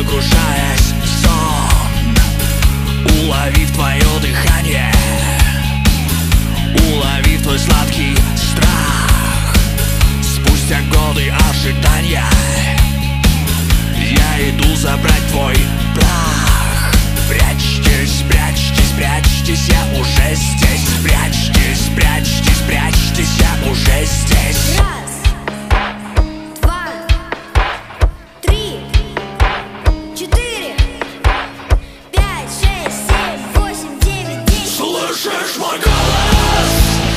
погружаясь в сон, уловив твое дыхание, уловив твой сладкий страх. Спустя годы ожидания я иду забрать твой прах. Прячьтесь, прячьтесь, прячьтесь, я уже здесь. Прячьтесь, прячьтесь, прячьтесь, я уже здесь. Раз, два, три, четыре, пять, шесть, семь, восемь, девять, десять. Слышишь мой голос?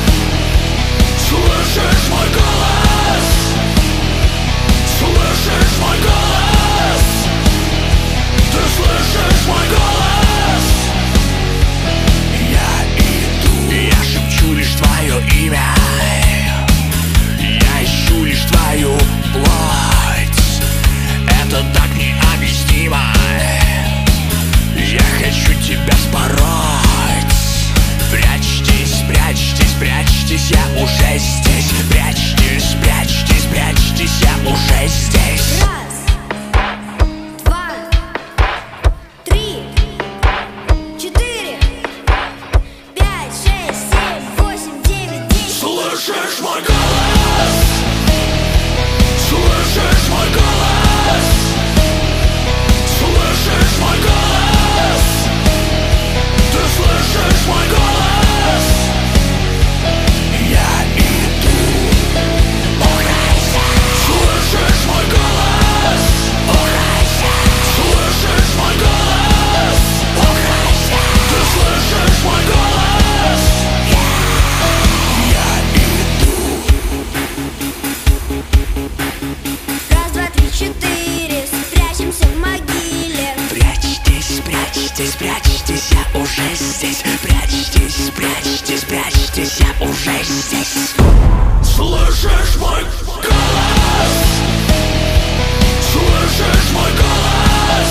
Слышишь мой голос? Слышишь мой голос? Ты слышишь мой голос? Я иду, я шепчу лишь твое имя, я ищу лишь твою плоть. Это так необъяснимо. Я хочу тебя спороть. Прячьтесь, прячьтесь, прячьтесь, я уже здесь. Прячьтесь, прячьтесь, прячьтесь, я уже здесь. Раз, два, три, четыре, пять, шесть, семь, восемь, девять, десять. Слышишь мой голос? Слышишь мой голос? Слышишь мой голос? Ты слышишь мой голос? Я иду. Уграйся. Слышишь мой голос? Уграйся. Слышишь мой голос? Уграйся. Ты слышишь мой голос? Я иду. Раз, два, три, четыре, спрячемся в могиле. Прячьтесь, прячьтесь, прячьтесь, я уже здесь. Прячьтесь, прячьтесь, прячьтесь, я уже здесь. Слышишь мой голос? Слышишь мой голос?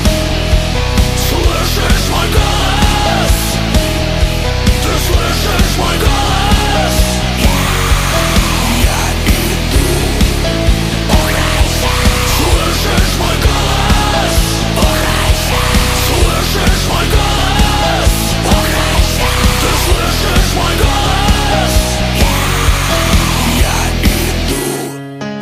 Слышишь мой голос? Ты слышишь мой голос? Я иду. Уграйся. Слышишь мой голос? Уграйся. Слышишь мой голос? Уграйся. Ты слышишь мой голос? Я иду.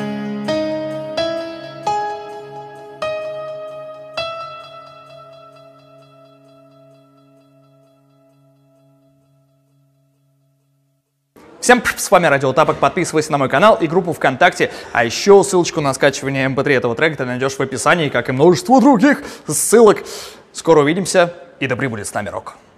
Всем привет, с вами Радио Тапок. Подписывайся на мой канал и группу ВКонтакте. А еще ссылочку на скачивание MP3 этого трека ты найдешь в описании, как и множество других ссылок. Скоро увидимся, и да пребудет с нами рок.